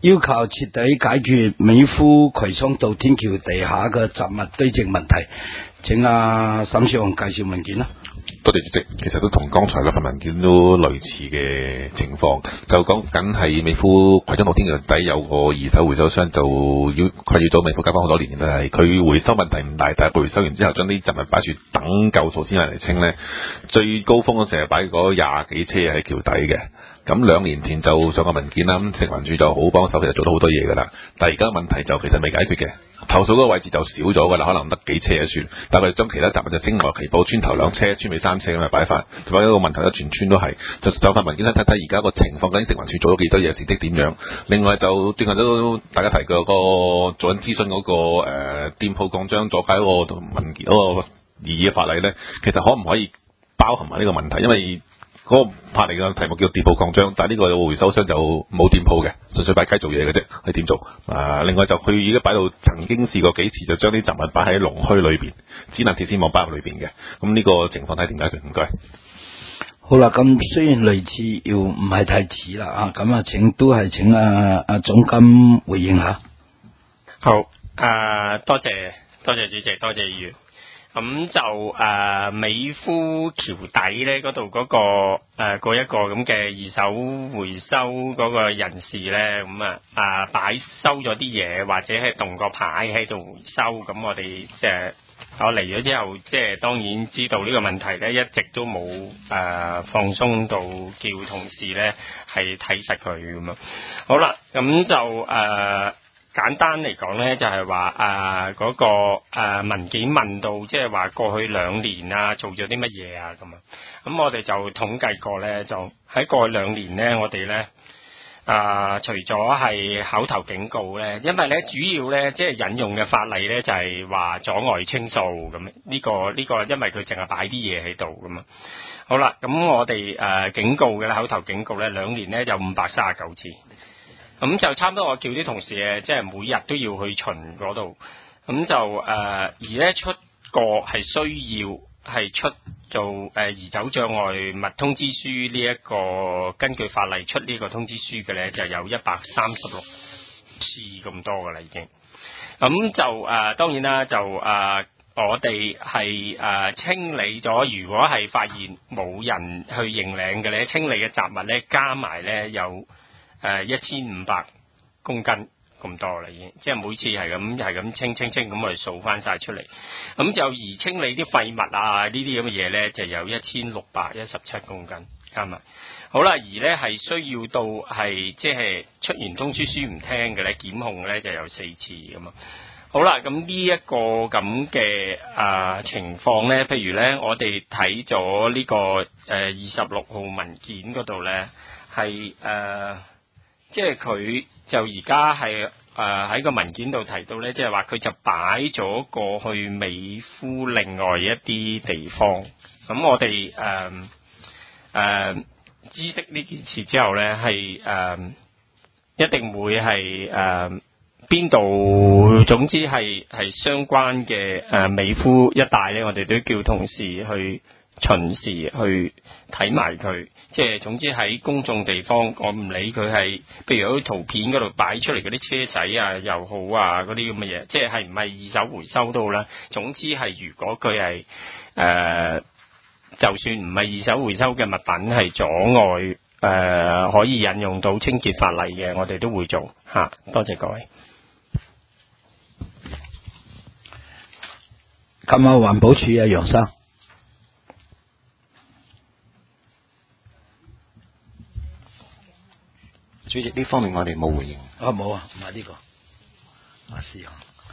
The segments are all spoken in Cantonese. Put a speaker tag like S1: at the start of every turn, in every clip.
S1: 要求徹底解決美孚葵涌道天橋地下嘅雜物堆積問題。請沈少雄介紹文件啦。
S2: 多謝主席，其實都同剛才嗰份文件都類似嘅情況，就講緊係美孚葵涌道天橋底有個二手回收商，就要困擾咗美孚街坊好多年啦。係佢回收問題唔大，但係回收完之後將啲雜物擺住等夠數先嚟清咧。最高峰嗰時係擺嗰20幾車喺橋底嘅。咁2年前就上個文件啦，咁食環署就好幫手，其實做到好多嘢噶啦。但係而家問題就其實未解決嘅，投訴嗰個位置就少咗噶啦，可能得幾車就算。但係佢哋將其他雜物就精華旗布，村頭2車，村尾3車咁嘅擺法，仲有一個問題咧，全村都係。就份文件睇睇而家個情況，究竟食環署做咗幾多嘢，成績點樣？另外就最近都大家提過個做緊諮詢嗰個店鋪擴張阻街嗰個文件嗰個擬議嘅法例咧，其實可唔可以包含埋呢個問題？因為嗰個法例嘅題目叫店鋪擴張，但係呢個回收商就冇店鋪嘅，純粹擺街做嘢嘅啫，係點做？另外就佢已經擺到曾經試過幾次，就將啲雜物擺喺龍墟裏邊，只能鐵絲網擺入裏邊嘅。咁呢個情況睇點解決？唔該。
S1: 好啦，咁雖然類似要唔係太似啦咁請總監回應下。
S3: 好，多謝主席，多謝議員。咁就美孚橋底咧嗰度嗰個嗰一個咁嘅二手回收嗰個人士咧，咁擺收咗啲嘢，或者係動個牌喺度回收，咁我哋我嚟咗之後，當然知道呢個問題咧，一直都冇放鬆到叫同事咧係睇實佢咁樣。好啦，咁就簡單嚟講咧，就係話嗰個文件問到，即係話過去2年做咗啲乜嘢咁啊？咁我哋就統計過咧，就喺過去2年咧，我哋咧除咗係口頭警告咧，因為咧主要咧即係引用嘅法例咧就係話阻礙清掃咁，呢個因為佢淨係擺啲嘢喺度咁啊。好啦，咁我哋警告嘅口頭警告咧2年咧有539次。咁就差唔多，我叫啲同事即係每日都要去巡嗰度，咁就而咧出個係需要係出做移走障礙物通知書呢一個根據法例出呢個通知書嘅咧，就有136次咁多噶啦已經。咁就當然啦，就我哋係清理咗，如果係發現冇人去認領嘅咧，清理嘅雜物咧加埋咧有1500公斤咁多啦，已經即係每次係咁清咁，我哋數翻晒出嚟。咁就而清理啲廢物呢啲咁嘅嘢咧，就有1617公斤加埋。好啦，而咧係需要到係即係出完通知書唔聽嘅咧，檢控咧就有4次咁啊。好啦，咁呢一個咁嘅情況咧，譬如咧，我哋睇咗呢個26號文件嗰度咧，係即係佢就而家係喺個文件度提到咧，即係話佢就擺咗過去美孚另外一啲地方。咁我哋知悉呢件事之後咧，係一定會係邊度，總之係相關嘅美孚一帶咧，我哋都叫同事去巡視去睇埋佢，即係總之喺公眾地方，我唔理佢係，譬如喺圖片嗰度擺出嚟嗰啲車仔又好嗰啲咁嘅嘢，即係唔係二手回收都好啦。總之係如果佢係就算唔係二手回收嘅物品係阻礙可以引用到清潔法例嘅，我哋都會做吓。多謝各位。
S1: 今日環保署楊生。
S4: 主席，呢方面我哋冇回應。
S1: 冇啊，唔係呢個。試下。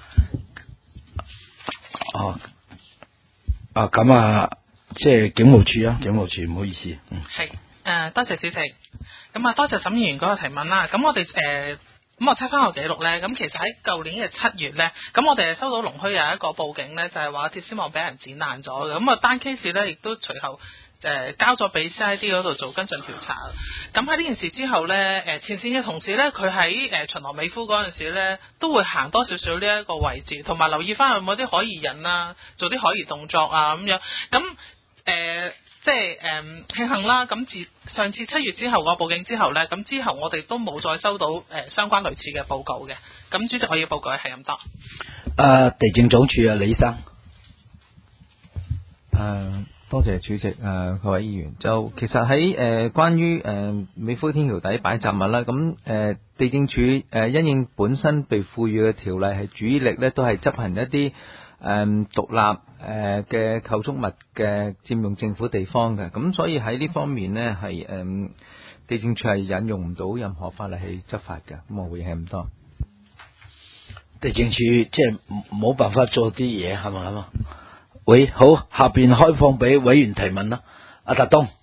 S1: 即係警務處唔好意思。
S5: 係多謝主席。咁多謝沈議員嗰個提問啦。咁我哋咁我睇翻個記錄咧，咁其實喺舊年嘅7月咧，咁我哋收到龍墟有一個報警咧，就係話鐵絲網俾人剪爛咗嘅。咁單 case 咧，亦都隨後交咗俾 CID 嗰度做跟進調查。咁喺呢件事之後咧，前線嘅同事咧，佢喺巡邏美孚嗰陣時咧，都會行多少少呢一個位置，同埋留意翻有冇啲可疑人做啲可疑動作咁樣。咁即係慶幸啦。咁自上次7月之後我報警之後呢，咁之後我哋都冇再收到相關類似嘅報告嘅。咁主席我要報告係咁多。
S1: 地政總署啊，李生。
S6: 多謝主席各位議員。就其實喺關於美孚天橋底擺雜物啦，咁地政署因應本身被賦予嘅條例係主力呢都係執行一啲獨立嘅構築物嘅佔用政府地方嘅，咁所以喺呢方面呢，係地政署係引用唔到任何法例去執法嘅。咁我會係咁多。
S1: 地政署即係冇辦法做啲嘢係嘛？喂，好，下邊開放俾委員提問啦。阿達東，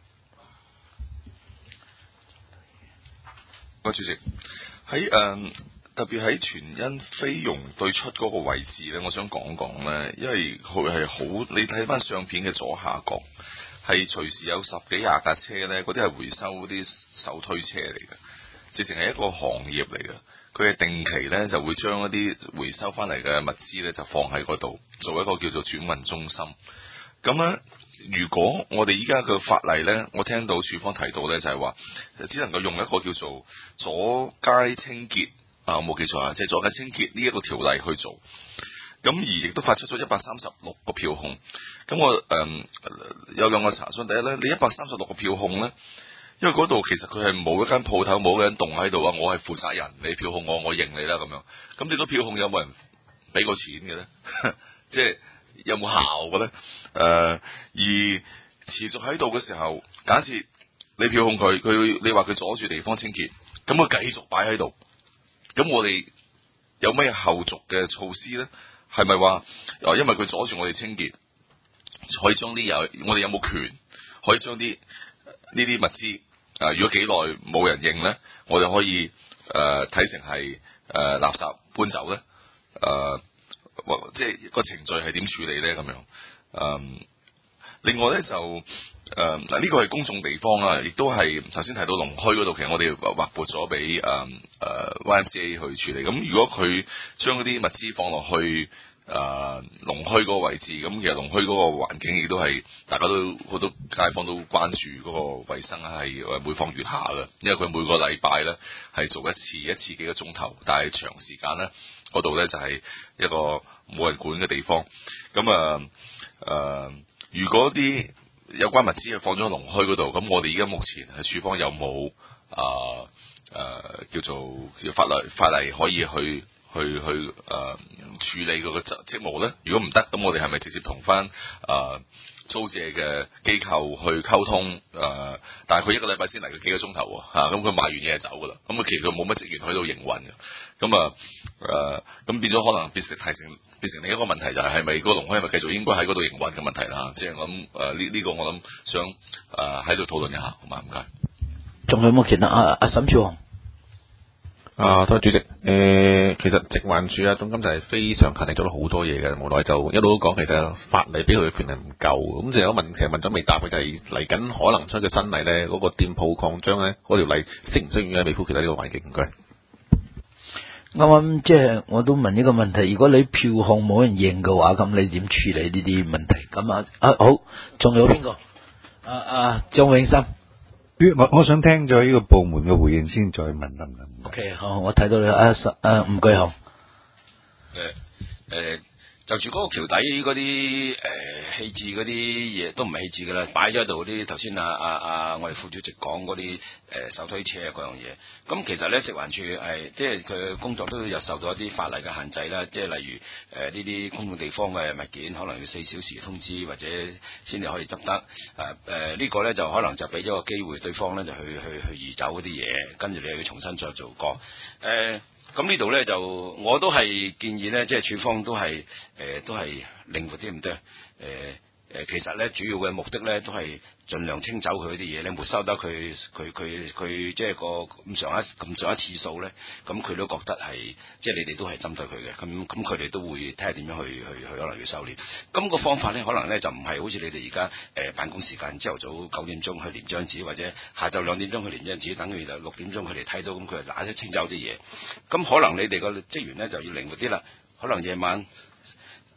S2: 主席喺特別喺全因菲傭對出嗰個位置咧，我想講講咧，因為佢係好，你睇翻相片嘅左下角，係隨時有10幾20架車咧，嗰啲係回收嗰啲手推車嚟嘅，直情係一個行業嚟嘅。佢係定期咧就會將一啲回收翻嚟嘅物資咧就放喺嗰度，做一個叫做轉運中心。咁咧，如果我哋依家嘅法例咧，我聽到署方提到咧就係話，只能夠用一個叫做阻街清潔我冇記錯啊，即係阻街清潔呢一個條例去做。咁而亦都發出咗136個票控。咁我有兩個查詢，第一咧，你136個票控咧，因為嗰度其實佢係冇一間鋪頭，冇一個人動喺度啊！我係負責人，你票控我認你啦咁樣。咁你個票控有冇人俾過錢嘅咧？即係有冇效嘅咧？而持續喺度嘅時候，假設你票控佢，你話佢阻住地方清潔，咁佢繼續擺喺度，咁我哋有咩後續嘅措施咧？係咪話因為佢阻住我哋清潔，可以將啲我哋有冇權可以將呢啲物資？如果幾耐冇人認咧，我哋可以睇成係垃圾搬走咧，即係個程序係點處理咧咁樣。另外咧就呢個係公眾地方啦，亦都係頭先提到龍墟嗰度，其實我哋劃撥咗俾YMCA 去處理。咁如果佢將嗰啲物資放落去龍墟嗰個位置，咁其實龍墟嗰個環境亦都係大家都好多街坊都關注嗰個衛生係每況愈下嘅，因為佢每個禮拜咧係做一次幾個鐘頭，但係長時間咧嗰度咧就係一個冇人管嘅地方。咁如果啲有關物資係放咗喺龍墟嗰度，咁我哋而家目前係署方有冇叫做法例可以去處理嗰個職務咧？如果唔得，咁我哋係咪直接同翻租借嘅機構去溝通？但係佢一個禮拜先嚟佢幾個鐘頭喎，咁佢買完嘢就走噶啦。咁其實佢冇乜職員喺度營運嘅。咁變咗可能變成另一個問題，就係咪嗰個龍墟係咪繼續應該喺嗰度營運嘅問題啦？即係我諗呢個我諗想喺度討論一下，好嘛？唔該。
S1: 仲有冇其他阿沈柱雄？
S2: 多謝主席。其實直環署總監就係非常勤力做咗好多嘢嘅，無奈就一路都講其實法例俾佢嘅權力唔夠。咁就有問題問咗未答嘅就係嚟緊可能出嘅新例咧，嗰個店鋪擴張咧，嗰條例適唔適用喺美孚其他呢個環境？唔該。
S1: 啱啱即係我都問呢個問題，如果你票控冇人認嘅話，咁你點處理呢啲問題？咁好，仲有邊個？張永生。
S7: 我想聽咗呢個部門嘅回應先，再問得唔得
S1: ？OK， 好，我睇到你吳巨雄。
S8: 就住嗰個橋底嗰啲棄置嗰啲嘢都唔係棄置㗎啦，擺咗喺度嗰啲頭先我哋副主席講嗰啲手推車嗰樣嘢。咁其實咧，食環署係即係佢工作都有受到一啲法例嘅限制啦，即係例如呢啲公共地方嘅物件可能要4小時通知或者先至可以執得。呢個咧就可能就俾咗個機會對方咧就去移走嗰啲嘢，跟住你又要重新再做過。咁呢度咧就我都係建議咧，即係署方都係靈活啲唔得。其實咧主要嘅目的咧都係盡量清走佢啲嘢咧，沒收得佢即係個咁上一次數咧，咁佢都覺得係即係你哋都係針對佢嘅，咁佢哋都會睇下點樣去可能要收斂。咁個方法咧可能咧就唔係好似你哋而家辦公時間朝頭早9點鐘去粘張紙，或者下晝2點鐘去粘張紙，等於就6點鐘佢哋睇到，咁佢就嗱一清走啲嘢。咁可能你哋個職員咧就要靈活啲啦，可能夜晚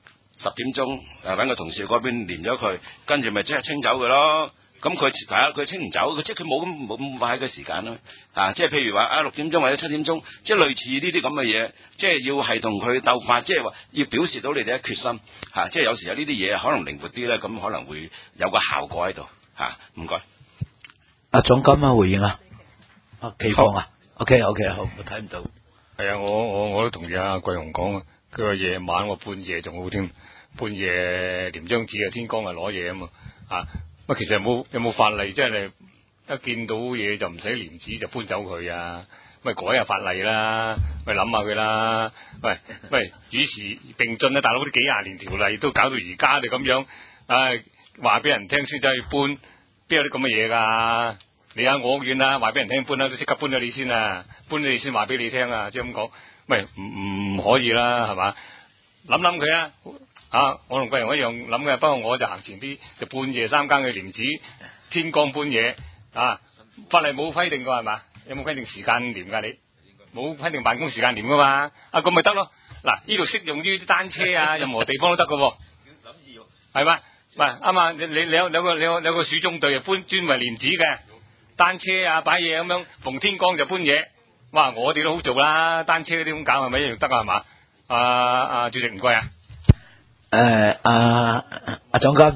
S8: 10點鐘揾個同事嗰邊連咗佢，跟住咪即係清走佢咯。咁佢清唔走，即係佢冇咁快嘅時間咯。即係譬如話6點鐘或者7點鐘，即係類似呢啲咁嘅嘢，即係要係同佢鬥法，即係話要表示到你哋嘅決心即係有時有呢啲嘢可能靈活啲咧，咁可能會有個效果喺度唔該。
S1: 阿總監回應啊，期望啊 ，OK， 好，我睇唔到。
S9: 係啊，我都同意阿桂雄講啊，佢話夜晚我半夜仲好添，半夜連張紙天光係攞嘢啊嘛乜其實有冇法例，即係你一見到嘢就唔使廉紙就搬走佢啊？咪改下法例啦，咪諗下佢啦。喂，與時並進啊！大佬啲幾廿年條例都搞到而家你咁樣，話俾人聽先走去搬，邊有啲咁嘅嘢㗎？你喺我屋苑啦，話俾人聽搬啦，都即刻搬咗你先啊！搬咗你先話俾你聽啊！即係咁講，喂唔可以啦，係嘛？諗佢啊！我同桂雄一樣諗嘅，不過我就行前啲，就半夜3更去廉紙，天光搬嘢法例冇規定㗎係嘛？有冇規定時間廉㗎？你冇規定辦公時間廉㗎嘛？咁咪得咯。嗱，呢度適用於啲單車任何地方都得㗎喎，係嘛？喂，啱啊！你有個署中隊專為廉紙嘅單車擺嘢咁樣，逢天光就搬嘢。哇！我哋都好做啦，單車嗰啲咁搞係咪一樣得係嘛？主席唔該啊。
S1: 阿總監，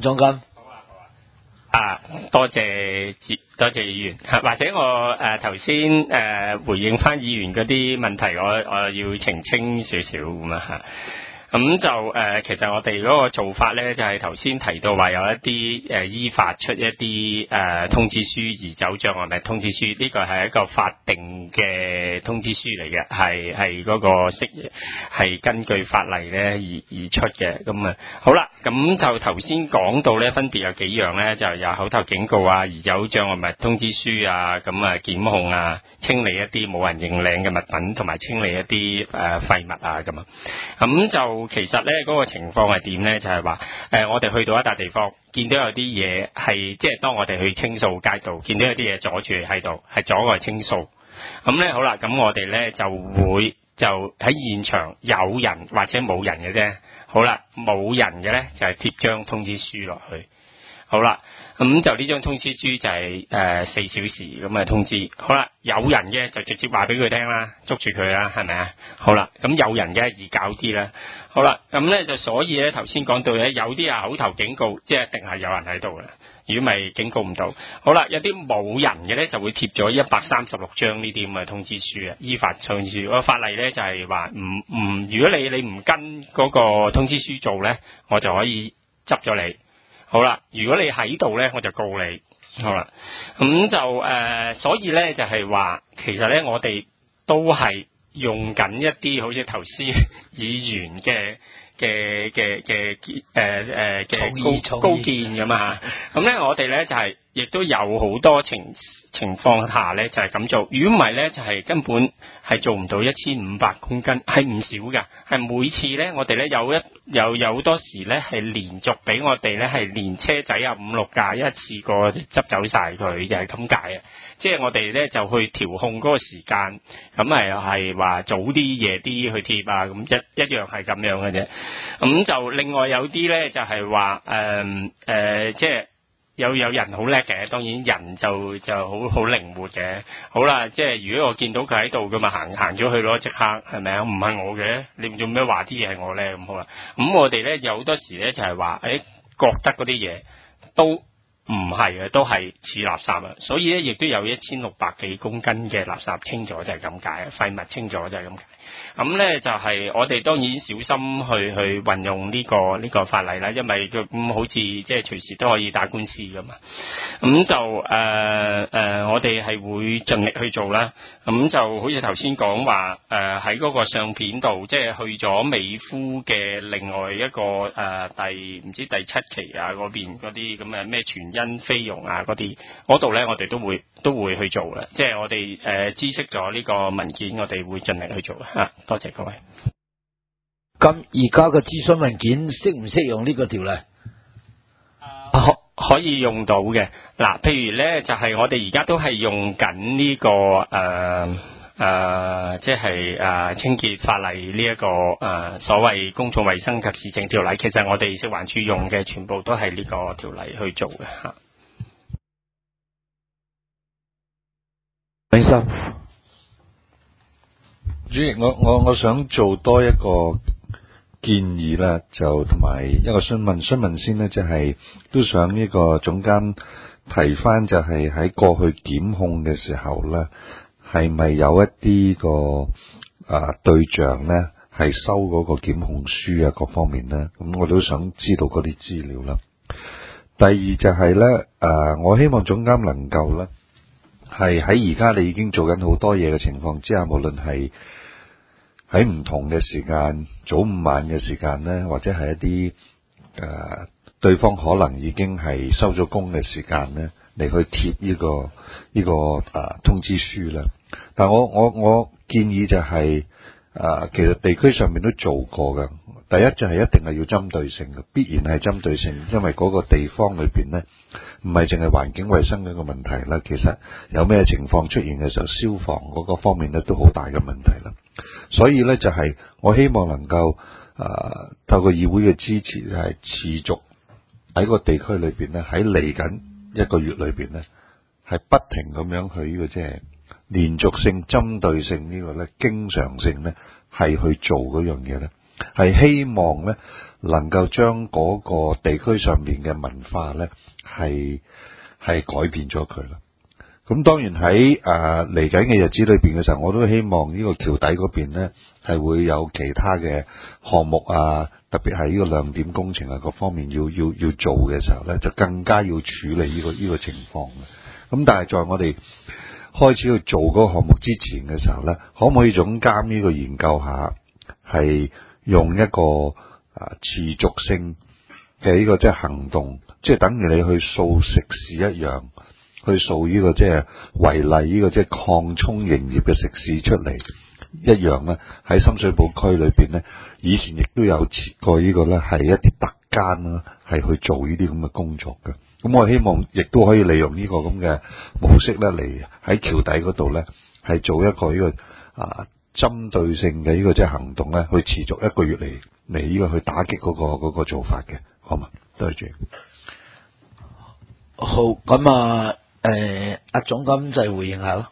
S3: 多謝議員，或者我頭先回應翻議員嗰啲問題，我要澄清少少咁啊。咁就其實我哋嗰個做法咧，就係頭先提到話有一啲依法出一啲通知書，移走障礙物通知書，呢個係一個法定嘅通知書嚟嘅，係嗰個係根據法例咧而出嘅。咁好啦，咁就頭先講到咧，分別有幾樣咧，就有口頭警告移走障礙物通知書咁檢控清理一啲冇人認領嘅物品，同埋清理一啲廢物咁就其實咧嗰個情況係點咧？就係話我哋去到一笪地方，見到有啲嘢係即係當我哋去清掃街道，見到有啲嘢阻住喺度，係阻礙清掃。咁咧好啦，咁我哋咧就喺現場有人或者冇人嘅啫。好啦，冇人嘅咧就係貼張通知書落去。好啦，咁就呢張通知書就係4小時咁嘅通知。好啦，有人嘅就直接話俾佢聽啦，捉住佢啦，係咪啊？好啦，咁有人嘅易搞啲啦。好啦，咁咧就所以咧頭先講到咧，有啲口頭警告，即係一定係有人喺度嘅。如果咪警告唔到，好啦，有啲冇人嘅咧就會貼咗136張呢啲咁嘅通知書依法通知書。個法例咧就係話如果你唔跟嗰個通知書做咧，我就可以執咗你。好啦，如果你喺度咧，我就告你。好啦，咁就所以咧就係話，其實咧我哋都係用緊一啲好似頭先議員嘅高見咁啊。咁咧我哋咧就係亦都有好多情況下咧就係咁做。如果唔係咧就係根本係做唔到1500公斤，係唔少噶。係每次咧我哋咧有好多時咧係連續俾我哋咧係連車仔5-6架一次過執走晒佢，就係咁解啊。即係我哋咧就去調控嗰個時間，咁係話早啲夜啲去貼咁一樣係咁樣嘅啫。咁就另外有啲咧就係話即係有人好叻嘅，當然人就好靈活嘅。好啦，即係如果我見到佢喺度嘅嘛，行咗去咯，即刻係咪啊？唔係我嘅，你做咩話啲嘢係我咧？咁好啦，咁我哋咧有好多時咧就係話覺得嗰啲嘢都唔係嘅，都係似垃圾啊！所以咧亦都有1600幾公斤嘅垃圾清咗就係咁解，廢物清咗就係咁解。咁咧就係我哋當然小心去運用呢個法例啦，因為佢好似即係隨時都可以打官司噶嘛。咁就我哋係會盡力去做啦。咁就好似頭先講話喺嗰個相片度，即係去咗美孚嘅另外一個唔知第7期嗰邊嗰啲咁嘅咩全因菲傭嗰啲，嗰度咧我哋都會去做嘅。即係我哋知悉咗呢個文件，我哋會盡力去做啦。多謝各位。
S1: 咁而家嘅諮詢文件適唔適用呢個條例？
S3: 可以用到嘅。嗱，譬如咧就係我哋而家都係用緊呢個即係清潔法例呢一個所謂公眾衛生及市政條例，其實我哋食環署用嘅全部都係呢個條例去做嘅嚇。
S1: 永生，
S7: 主席，我想做多一個建議啦，就同埋一個詢問先呢，就係都想呢個總監提翻，就係喺過去檢控嘅時候呢，係咪有一啲個對象呢係收嗰個檢控書啊各方面呢？咁我都想知道嗰啲資料啦。第二就係呢，我希望總監能夠呢，係喺而家你已經做緊好多嘢嘅情況之下，無論係喺唔同嘅時間，早午晚嘅時間呢，或者係一啲對方可能已經係收咗工嘅時間呢，嚟去貼呢個通知書啦。但我建議就係其實地區上面都做過嘅。第一就係一定係要針對性嘅，必然係針對性，因為嗰個地方裏邊呢，唔係淨係環境衛生嘅一個問題啦。其實有咩情況出現嘅時候，消防嗰個方面呢都好大嘅問題啦。所以呢，就係我希望能夠透過議會嘅支持，係持續喺個地區裏邊呢，喺嚟緊一個月裏邊呢，係不停咁樣去呢個即係連續性、針對性呢個呢，經常性呢，係去做嗰樣嘢呢，係希望呢能夠將嗰個地區上面嘅文化呢，係改變咗佢啦。咁當然喺嚟緊嘅日子裏邊嘅時候，我都希望呢個橋底嗰邊呢係會有其他嘅項目啊，特別係呢個亮點工程啊各方面要做嘅時候呢，就更加要處理呢個情況。咁但係在我哋開始去做嗰個項目之前嘅時候呢，可唔可以總監呢個研究下，係用一個持續性嘅呢個即係行動，即係等於你去掃食肆一樣。去掃呢個即係違例呢個即係擴充營業嘅食肆出嚟一樣咧，喺深水埗區裏邊咧，以前亦都有設過呢個咧係一啲特間啦，係去做呢啲咁嘅工作嘅。咁我希望亦都可以利用呢個咁嘅模式咧，嚟喺橋底嗰度咧係做一個呢個針對性嘅呢個即係行動咧，去持續一個月嚟呢個去打擊嗰個做法嘅，好嘛？多謝。
S1: 好，咁阿總監就係回應下咯。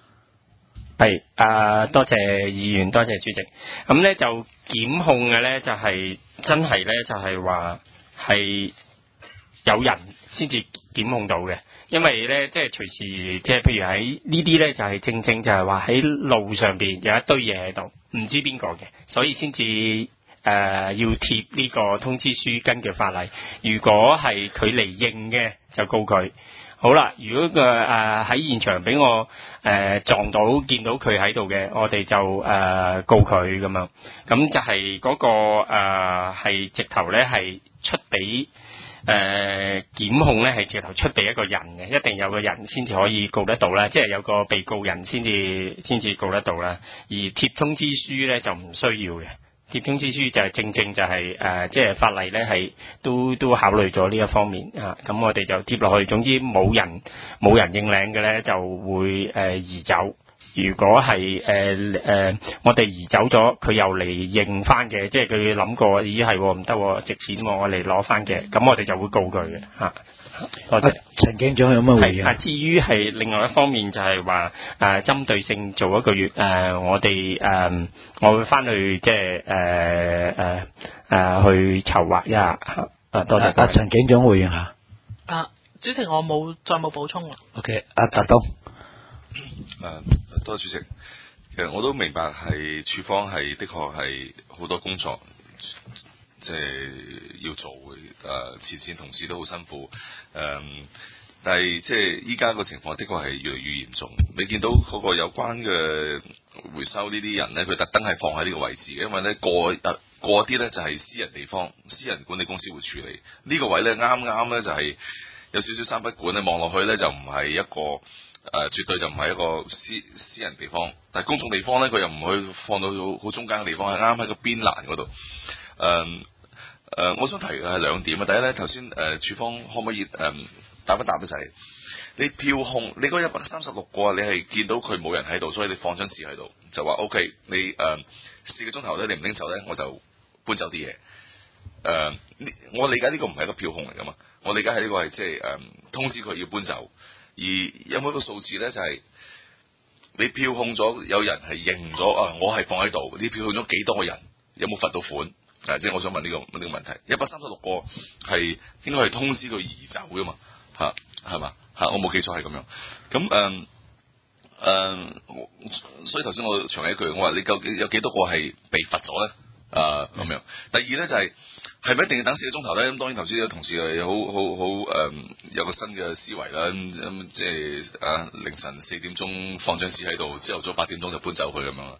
S3: 係多謝議員，多謝主席。咁咧就檢控嘅咧就係真係咧就係話係有人先至檢控到嘅，因為咧即係隨時即係譬如喺呢啲咧就係正正就係話喺路上邊有一堆嘢喺度，唔知邊個嘅，所以先至要貼呢個通知書，根據法例。如果係佢嚟認嘅，就告佢。好啦，如果喺現場俾我撞到見到佢喺度嘅，我哋就告佢咁樣。咁就係嗰個係直頭咧係出俾檢控咧係直頭出俾一個人嘅，一定有個人先至可以告得到啦，即係有個被告人先至告得到啦。而貼通知書咧就唔需要嘅。貼通知書就係正正就係即係法例咧係都考慮咗呢一方面啊，咁我哋就貼落去。總之冇人認領嘅咧就會移走。如果係我哋移走咗，佢又嚟認翻嘅，即係佢諗過咦係唔得值錢喎，我嚟攞翻嘅，咁我哋就會告佢嘅嚇。多謝。
S1: 陳警長有乜回應？
S3: 至於係另外一方面就係話針對性做一個月我哋我會翻去即係去籌劃一下多謝。
S1: 陳警長回應下。
S5: 主席我再冇補充啦。
S1: OK， 達東。
S2: 多謝主席。其實我都明白係處方係的確係好多工作。即係要做前線同事都好辛苦，但係即係依家個情況的確係越嚟越嚴重。你見到嗰個有關嘅回收呢啲人呢，佢特登係放喺呢個位置嘅，因為呢過啲呢就係私人地方、私人管理公司會處理呢個位呢，啱啱呢就係有少少三不管呢，望落去呢就唔係一個絕對就唔係一個私人地方，但係公眾地方呢，佢又唔會放到好中間嘅地方，係啱喺個邊欄嗰度。我想提嘅係兩點啊。第一咧，頭先處方可唔可以
S10: 答一答就係、你票控你嗰136個，你係見到佢冇人喺度，所以你放張紙喺度，就話 OK， 你4個鐘頭咧，你唔拎走咧，我就搬走啲嘢。我理解呢個唔係一個票控嚟噶嘛，我理解係呢個係即係通知佢要搬走。而有冇一個數字咧？就係、你票控咗有人係認咗我係放喺度，你票控咗幾多個人？有冇罰到款？即係我想問呢個問題。136個係應該係通知佢移走噶嘛？係嘛？我冇記錯係咁樣。咁所以頭先我長起一句，我話你究竟有幾多個係被罰咗咧？咁樣。第二咧就係咪一定要等4個鐘頭咧？咁當然頭先有同事係好有個新嘅思維啦。即係凌晨4點鐘放張紙喺度，朝頭早8點鐘就搬走佢咁樣啦。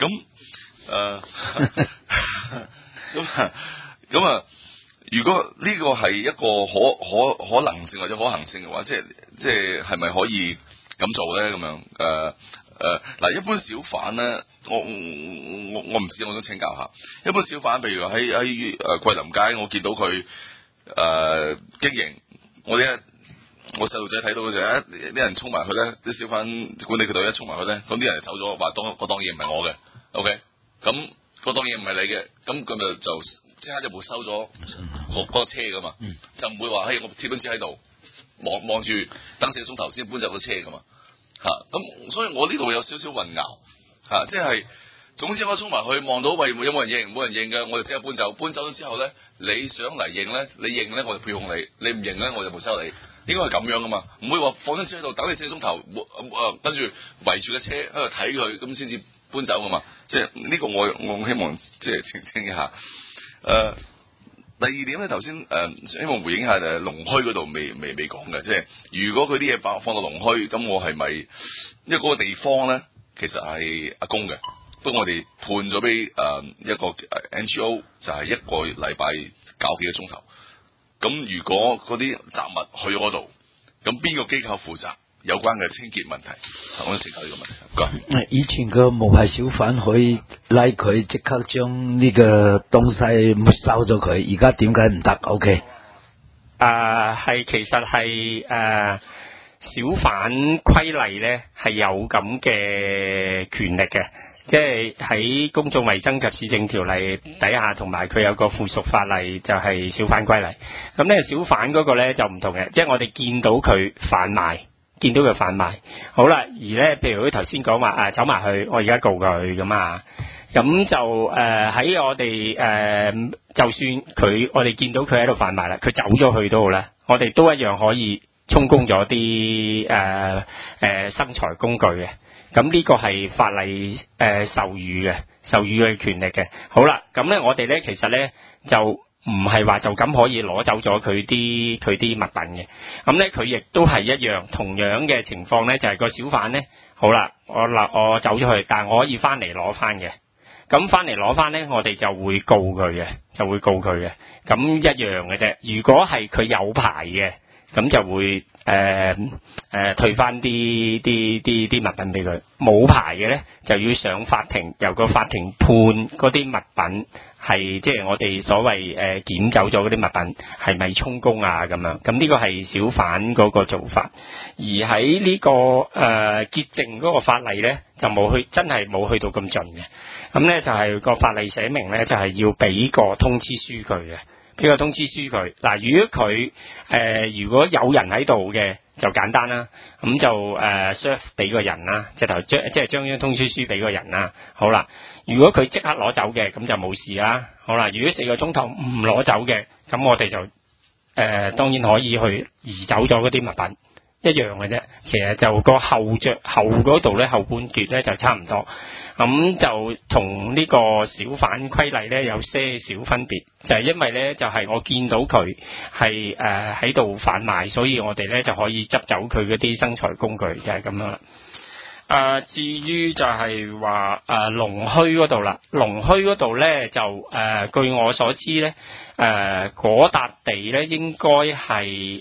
S10: 咁如果呢個係一個可能性或者可行性嘅話，即係咪可以咁做咧？咁樣嗱，一般小販咧，我唔知，我想請教下。一般小販，譬如喺桂林街，我見到佢經營，我細路仔睇到嘅時候，啲人衝埋去咧，啲小販管理佢度一衝埋去咧，咁啲人就走咗，話嗰檔嘢唔係我嘅 ，OK， 咁嗰檔嘢唔係你嘅，咁佢咪就即刻就沒收咗嗰個車噶嘛，就唔會話我貼張紙喺度望住等4個鐘頭先搬走個車噶嘛。咁所以我呢度有少少混淆，即係總之我衝埋去望到喂有冇人認，冇人認嘅，我就即刻搬走。搬走咗之後咧，你想嚟認咧，你認咧我就票控你，你唔認咧我就沒收你。應該係咁樣噶嘛，唔會話放張車喺度等你4個鐘頭，跟住圍住個車喺度睇佢，咁先至搬走噶嘛。即係呢個我希望即係澄清一下。第二點咧，頭先希望回應一下龍墟嗰度未講嘅，即係如果佢啲嘢放到龍墟，咁我係咪因為嗰個地方咧其實係阿公嘅，不過我哋判咗俾一個 NGO 就係1個禮拜搞幾個鐘頭。咁如果嗰啲雜物去嗰度，咁邊個機構負責有關嘅清潔問題？我想請教呢個問題。唔該。
S1: 以前個無牌小販可以拉佢即刻將呢個東西沒收咗佢，而家點解唔得 ？OK。
S3: 係其實係小販規例咧係有咁嘅權力嘅。即係喺公眾衛生及市政條例底下，同埋佢有個附屬法例就係小販規例。咁咧小販嗰個咧就唔同嘅，即係我哋見到佢販賣，好啦，而咧譬如佢頭先講話走埋去，我而家告佢咁啊，咁就喺我哋就算我哋見到佢喺度販賣啦，佢走咗去都好啦，我哋都一樣可以充公咗啲生財工具嘅。咁呢個係法例授予嘅權力嘅。好啦，咁咧我哋咧其實咧就唔係話就咁可以攞走咗佢啲物品嘅。咁咧佢亦都係一樣，同樣嘅情況咧就係個小販咧，好啦，我走咗去，但係我可以翻嚟攞翻嘅。咁翻嚟攞翻咧，我哋就會告佢嘅。咁一樣嘅啫。如果係佢有牌嘅，咁就會退翻啲物品俾佢。冇牌嘅咧，就要上法庭，由個法庭判嗰啲物品係即係我哋所謂檢走咗嗰啲物品係咪充公啊咁樣。咁呢個係小販嗰個做法。而喺呢個潔淨嗰個法例咧，就真係冇去到咁盡嘅。咁咧就係個法例寫明咧，就係要俾個通知書佢嘅。俾個通知書佢嗱，如果有人喺度嘅就簡單啦，咁就serve 俾個人啦，即係將張通知書俾個人啦。好啦，如果佢即刻攞走嘅，咁就冇事啦。好啦，如果4個鐘頭唔攞走嘅，咁我哋就當然可以去移走咗嗰啲物品，一樣嘅啫。其實就個後嗰度咧，後半段咧就差唔多。咁就同呢個小販規例咧有些少分別，就係因為咧就係我見到佢係喺度販賣，所以我哋咧就可以執走佢嗰啲生財工具，就係咁樣啦。至於就係話龍墟嗰度啦，龍墟嗰度咧就據我所知咧，嗰笪地咧應該係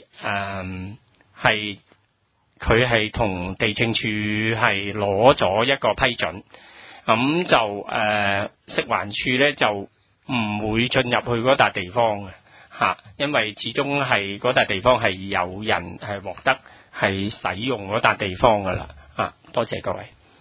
S3: 佢係同地政處係攞咗一個批准。咁就食環署咧就唔會進入去嗰笪地方嘅因為始終係嗰笪地方係有人係獲得係使用嗰笪地方噶啦。多謝各位。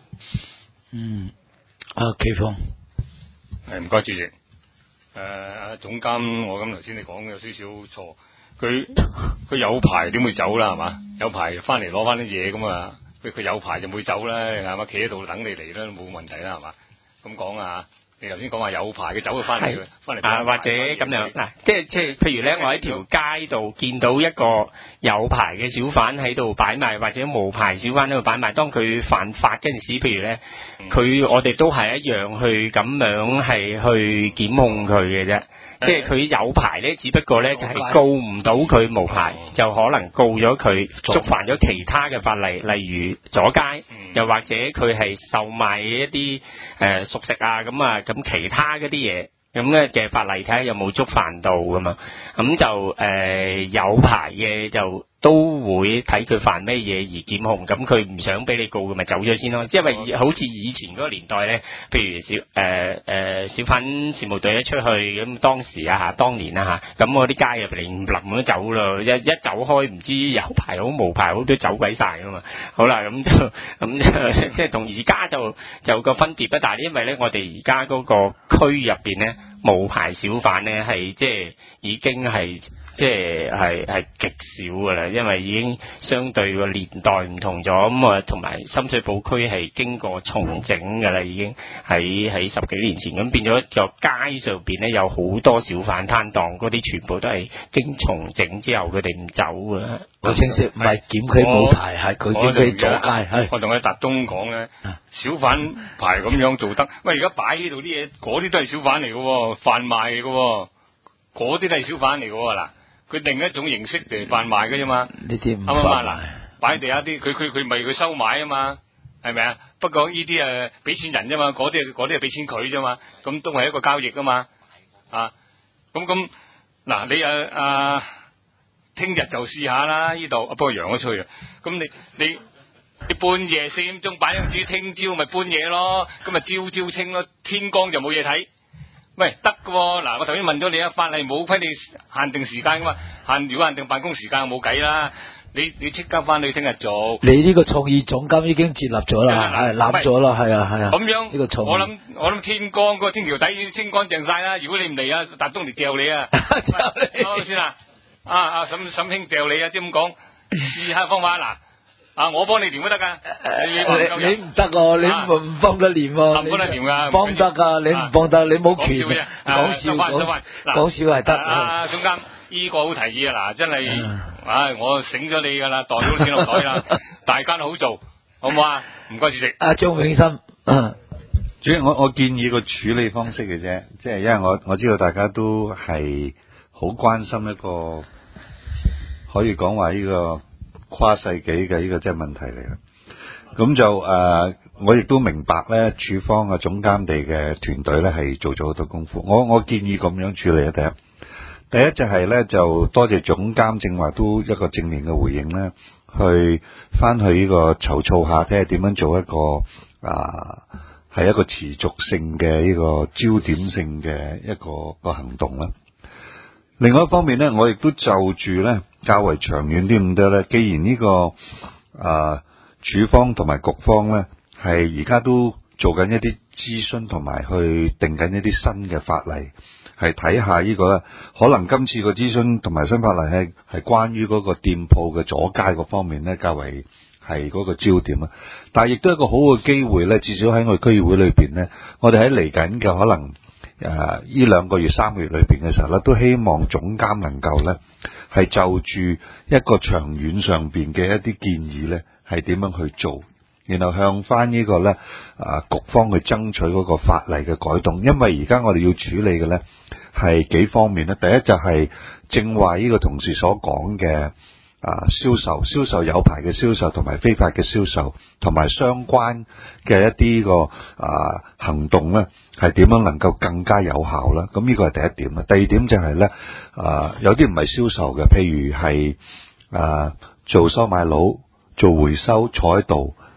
S1: 奇峰，
S9: 唔該主席。總監，我咁頭先你講有少少錯，佢有牌點會走啦係嘛？有牌翻嚟攞翻啲嘢咁啊，佢有牌就唔會走啦，係嘛？企喺度等你嚟啦，冇問題啦係嘛？咁講啊。你頭先講話有牌嘅走咗翻嚟，翻嚟
S3: 或者咁樣嗱，即係譬如咧，我喺條街度見到一個有牌嘅小販喺度擺賣，或者無牌小販喺度擺賣，當佢犯法嗰陣時，譬如咧，我哋都係一樣去咁樣係去檢控佢嘅啫。即係佢有牌咧，只不過咧就係告唔到佢無牌，就可能告咗佢觸犯咗其他嘅法例，例如阻街，又或者佢係售賣一啲熟食啊咁其他嗰啲嘢。咁咧嘅法例睇下有冇觸犯到㗎嘛，咁就有牌嘅就都會睇佢犯咩嘢而檢控，咁佢唔想俾你告嘅咪走咗先咯，因為好似以前嗰個年代咧，譬如小販事務隊一出去咁，當年啊嚇，咁我啲街入嚟冧都走咯，一走開唔知有牌好無牌好都走鬼晒㗎嘛，好啦咁就即係同而家就個分別不大，因為咧我哋而家嗰個區入邊咧。無牌小販咧係即係已經係即係極少噶啦，因為已經相對個年代唔同咗，咁同埋深水埗區係經過重整噶啦，已經喺10幾年前，咁變咗個街上邊咧有好多小販攤檔，嗰啲全部都係經重整之後佢哋唔走噶。
S1: 好清晰，唔係檢佢冇牌，係佢檢佢阻街。
S9: 我同阿達東講咧，小販牌咁樣做得，喂而家擺喺度啲嘢，嗰啲都係小販嚟嘅，販賣嘅，嗰啲都係小販嚟嘅嗱。佢另一種形式嚟販賣嘅啫嘛，
S1: 呢啲唔
S9: 啱啱嗱，擺地下啲，佢咪佢收買啊嘛，係咪啊？不過呢啲俾錢人啫嘛，嗰啲係俾錢佢啫嘛，咁都係一個交易噶嘛，咁嗱你聽日就試下啦，呢度不過揚咗出去，咁你半夜4點鐘擺張紙，聽朝咪搬嘢咯，咁咪朝清咯，天光就冇嘢睇。喂，得㗎喎！嗱，我頭先問咗你啊，法例冇規定限定時間噶嘛，如果限定辦公時間冇計啦。你即刻翻去聽日做。你
S1: 呢個創意總監已經接納咗啦，係攬咗啦，係啊。
S9: 咁樣
S1: 呢個創意，
S9: 我諗天光個天橋底已經清乾淨晒啦。如果你唔嚟啊，達東嚟掉你啊，好先啦。沈兄掉你啊，即係咁講，試下方法嗱。我幫你連都得噶，
S1: 你唔得喎，你唔幫得連喎，
S9: 唔幫得連噶，
S1: 幫得噶，你唔幫得，你冇權，講笑係得。
S9: 總監，呢個好提議啊，嗱，真係，我醒咗你噶啦，袋咗錢落袋啦，大家都好做，好唔好啊？唔該，主席。
S1: 阿張永生，
S7: 主席，我建議個處理方式嘅啫，即係因為我知道大家都係好關心一個可以講話呢個跨世紀嘅呢個真係問題嚟嘅，咁就我亦都明白咧，處方嘅總監地嘅團隊咧係做咗好多功夫。我建議咁樣處理啊，第一就係咧就多謝總監正話都一個正面嘅回應咧，去翻去呢個籌措下，睇下點樣做一個係一個持續性嘅呢個焦點性嘅一個行動啦。另外一方面咧，我亦都就住咧較為長遠啲咁多咧，既然呢個處方同埋局方咧係而家都做緊一啲諮詢同埋去定緊一啲新嘅法例，係睇下呢個咧，可能今次個諮詢同埋新法例係關於嗰個店鋪嘅阻街嗰方面咧較為係嗰個焦點啊，但係亦都係一個好嘅機會咧，至少喺我哋區議會裏邊咧，我哋喺嚟緊嘅可能呢2個月3個月裏邊嘅時候咧，都希望總監能夠咧係就住一個長遠上邊嘅一啲建議咧，係點樣去做，然後向翻呢個咧局方去爭取嗰個法例嘅改動，因為而家我哋要處理嘅咧係幾方面咧，第一就係正話呢個同事所講嘅銷售有牌嘅銷售同埋非法嘅銷售，同埋相關嘅一啲個行動咧，係點樣能夠更加有效啦？咁呢個係第一點啊。第二點就係咧，有啲唔係銷售嘅，譬如係做收買佬、做回收坐喺度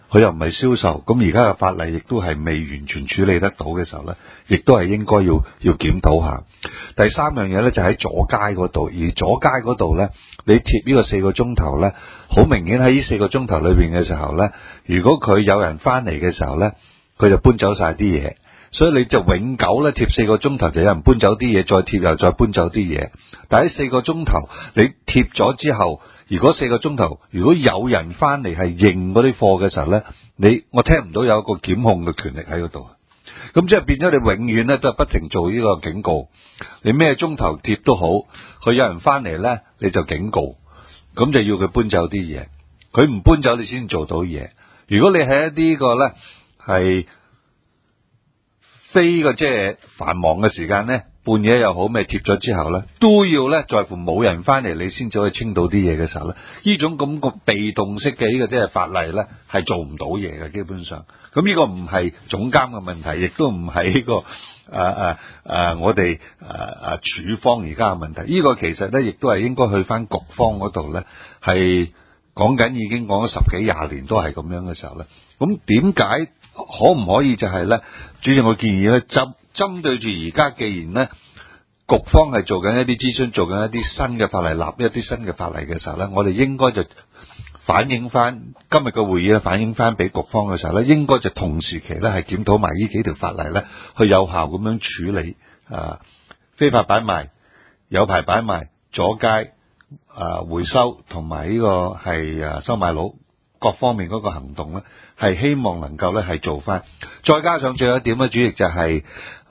S7: 佢又唔係銷售，咁而家嘅法例亦都係未完全處理得到嘅時候咧，亦都係應該要檢討下。第三樣嘢咧就喺阻街嗰度，而阻街嗰度咧，你貼呢個4個鐘頭咧，好明顯喺呢4個鐘頭裏邊嘅時候咧，如果佢有人翻嚟嘅時候咧，佢就搬走晒啲嘢。所以你就永久咧貼4個鐘頭就有人搬走啲嘢，再貼又再搬走啲嘢。但喺4個鐘頭你貼咗之後，如果4個鐘頭如果有人翻嚟係認嗰啲貨嘅時候咧，我聽唔到有一個檢控嘅權力喺嗰度。咁即係變咗你永遠咧都係不停做呢個警告。你咩鐘頭貼都好，佢有人翻嚟咧你就警告，咁就要佢搬走啲嘢。佢唔搬走你先做到嘢。如果你喺一啲個咧係非個即係繁忙嘅時間咧，半夜又好咩貼咗之後咧，都要咧在乎冇人翻嚟你先至可以清到啲嘢嘅時候咧，呢種咁個被動式嘅呢個即係法例咧係做唔到嘢嘅基本上。咁呢個唔係總監嘅問題，亦都唔係呢個我哋處方而家嘅問題。呢個其實咧亦都係應該去翻局方嗰度咧，係講緊已經講咗10幾20年都係咁樣嘅時候咧。咁點解可唔可以就係咧？主席我建議咧，針對住而家既然咧局方係做緊一啲諮詢，做緊一啲新嘅法例，立一啲新嘅法例嘅時候咧，我哋應該就反映翻今日嘅會議咧，反映翻俾局方嘅時候咧，應該就同時期咧係檢討埋呢幾條法例咧，去有效咁樣處理非法擺賣、有牌擺賣、阻街回收同埋呢個係收買佬各方面嗰個行動咧，係希望能夠咧係做翻。再加上最後一點咧，主席就係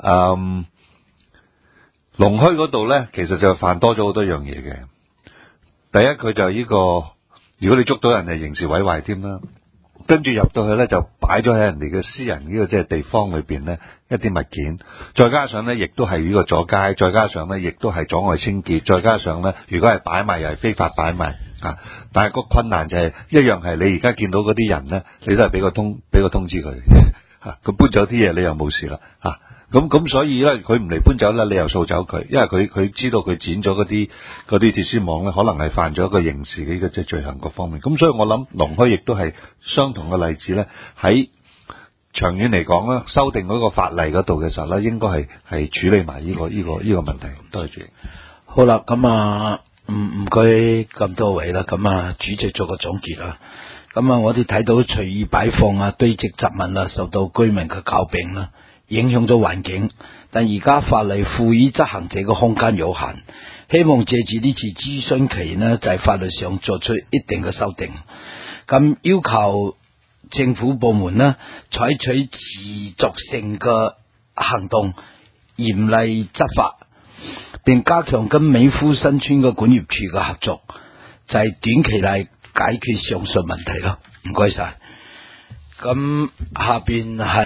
S7: 龍墟嗰度咧，其實就犯多咗好多樣嘢嘅。第一，佢就呢個，如果你捉到人係刑事毀壞添啦，跟住入到去咧就擺咗喺人哋嘅私人呢個即係地方裏邊咧一啲物件，再加上咧亦都係呢個阻街，再加上咧亦都係阻礙清潔，再加上咧如果係擺賣又係非法擺賣啊！但係個困難就係一樣係你而家見到嗰啲人咧，你都係俾個通知佢嚇，佢搬走啲嘢你又冇事啦嚇。咁所以咧，佢唔嚟搬走咧，你又掃走佢，因為佢知道佢剪咗嗰啲鐵絲網咧，可能係犯咗一個刑事嘅呢個即係罪行各方面。咁所以我諗龍墟亦都係相同嘅例子咧，喺長遠嚟講咧，修訂嗰個法例嗰度嘅時候咧，應該係處理埋呢個問題。多謝主席。
S1: 好啦，咁唔該咁多位啦，咁主席做個總結啦。咁我哋睇到隨意擺放堆積雜物受到居民嘅詬病啦，影響咗環境，但而家法例賦予執行者嘅空間有限，希望借住呢次諮詢期呢，就係法律上作出一定嘅修訂，咁要求政府部門呢採取持續性嘅行動，嚴厲執法，並加強跟美孚新村嘅管業處嘅合作，就係短期內解決上述問題咯。唔該晒。咁下邊係